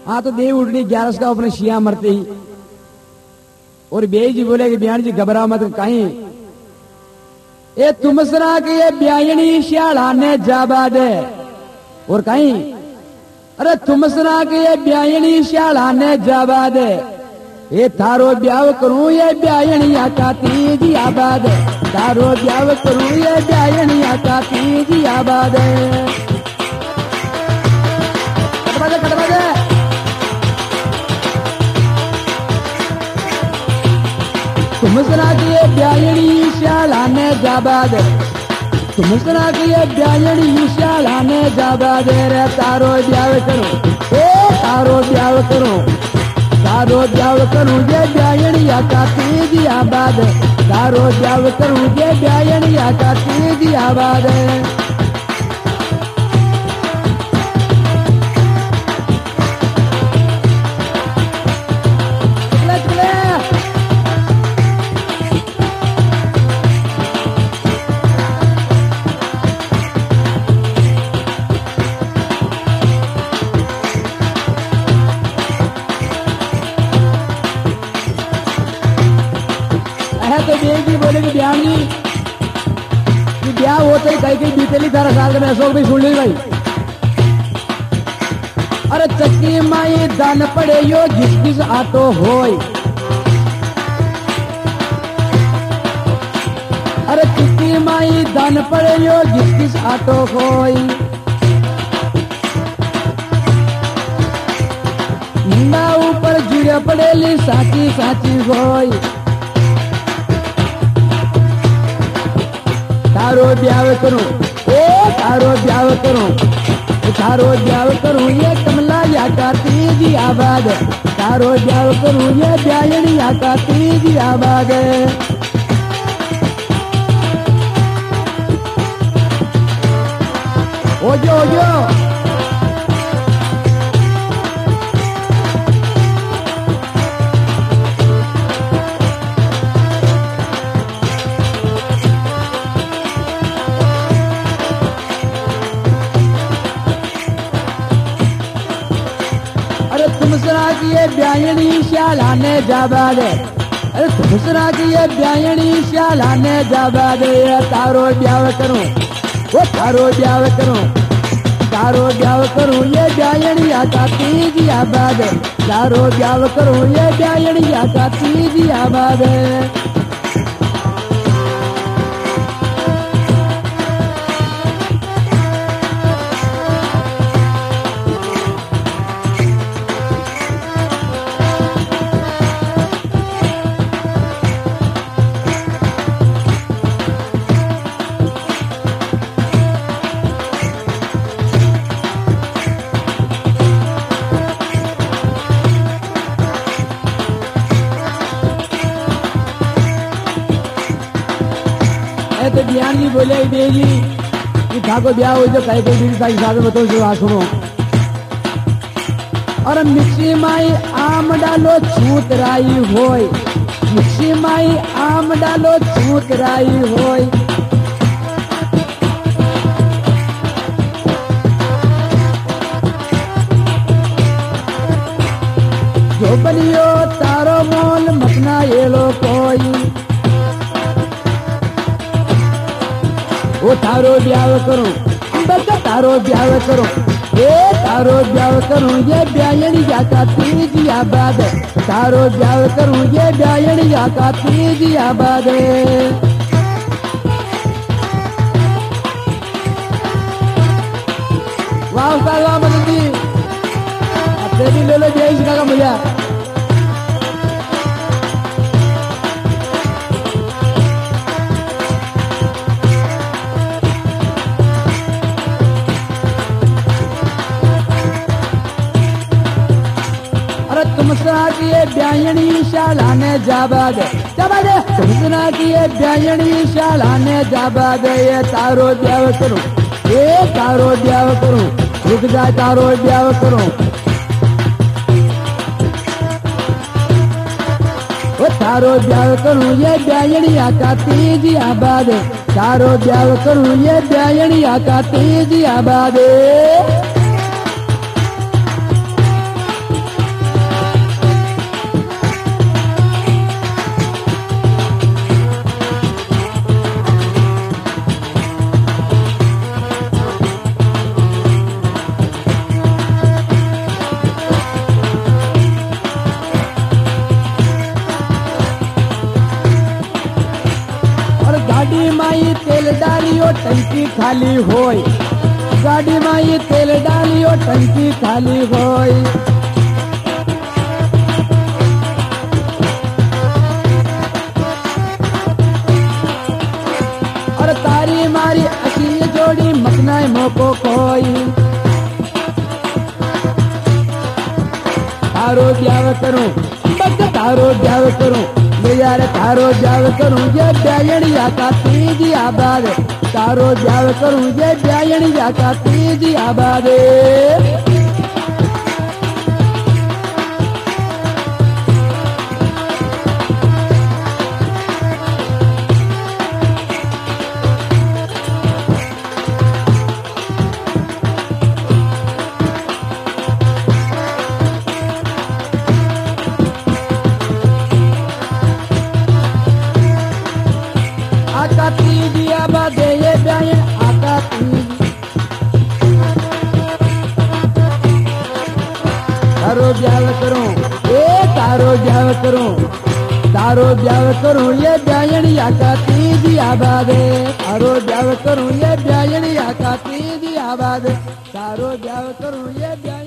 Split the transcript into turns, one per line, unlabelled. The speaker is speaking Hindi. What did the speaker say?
हाँ तो देव उठनी 11 का अपने शिया मरते ही। और बेई जी बोले कि बिहान जी घबरा मत कहीं ए तुम सरा के ये ब्यायणी श्याला ने जाबा दे। और कहीं अरे तुम सरा के ये ब्यायणी श्याला ने जाबा दे। ये थारो ब्याव करूं ये ब्यायणिया का तीजी आबाद। थारो ब्याव करूं ये ब्यायणिया का तीजी आबाद। कटवा दे तुम सरा के ये ब्यायणी श्याला ने जाबा दे। तुम सरा के ये ब्यायणी श्याला ने जाबा दे। रे तारो ब्याव करूं ए तारो ब्याव करूं। तारो ब्याव करूं ये ब्यायणिया का तीजी आबाद। तारो ब्याव करूं ये ब्यायणिया का तीजी आबाद। तो बेटी बोले कि ब्याह जी कि ब्याह होते ही कहीं बीतेली 18 साल में अशोक भी सुन ली भाई। अरे चक्की माई दान पड़े यो घिस घिस आटो होय। अरे चक्की माई दान पड़े यो घिस घिस आटो होय। मुंडा ऊपर जुड़े पड़ेली साची साची होय। तारो ब्याव करूं ए तारो ब्याव करूं। तारो ब्याव करूं ये कमला या का तीजी आबाद। तारो ब्याव करूं ये ब्यायणिया का तीजी आबाद। ओजो ओजो की ये ब्यायणी श्याला ने जाबा दे। अरे दूसरा की ये ब्यायणी श्याला ने जाबा दे। तारो ब्याव करूं वो तारो ब्याव करूं। तारो ब्याव करूं ये ब्यायणिया का तीजी आबाद। तारो ब्याव करूं ये ब्यायणिया का तीजी आबाद। तो ज्ञान जी बोले जी कि ठाकुर ब्याह हो जो कहे कोई का हिसाब में बताओ जो सुनो। और मिक्सी माई आम डालो छूत राई होय। मिक्सी माई आम डालो छूत राई होय। जो बनियो तारो मोल मतना ये लो कोई। वो तारो ब्याव करूं बच्चा तारो ब्याव करूं ए तारो ब्याव करूं ये ब्यायणिया का तीजी आबाद। तारो ब्याव करूं ये ब्यायणिया का तीजी आबाद। वाह वाह मदद जी अब भी ले लो जय का मुझे। तुम सरा की ये ब्यायणी श्याला ने जाबा दे। जाबा दे तुम सरा की ये ब्यायणी श्याला ने जाबा दे। ये तारो ब्याव करूं ए तारो ब्याव करूं। रुक जा तारो ब्याव करूं। वो तारो ब्याव करूं ये ब्यायणिया का तीजी आबाद। तारो ब्याव करूं ये ब्यायणिया का तीजी आबाद। डालियो टंकी खाली होई, गाड़ी में ये तेल डालियो टंकी खाली होई। और तारी मारी असी जोड़ी मकना मोको कोई, तारो ब्याह करूं बस तारो ब्याह करूं ये यार तारो ब्याह करूं ये ब्यायणिया का तीजी आबाद, तारो ब्याह करूं ये ब्यायणिया का तीजी आबाद। आका तीजी आबाद ये ब्यायण आका तीजी, तारो ब्याह करूं ए तारो ब्याह करूं, तारो ब्याह करूं ये ब्यायणिया का तीजी आबाद, तारो ब्याह करूं ये ब्यायणिया का तीजी आबाद, तारो ब्याह करूं ये ब्याह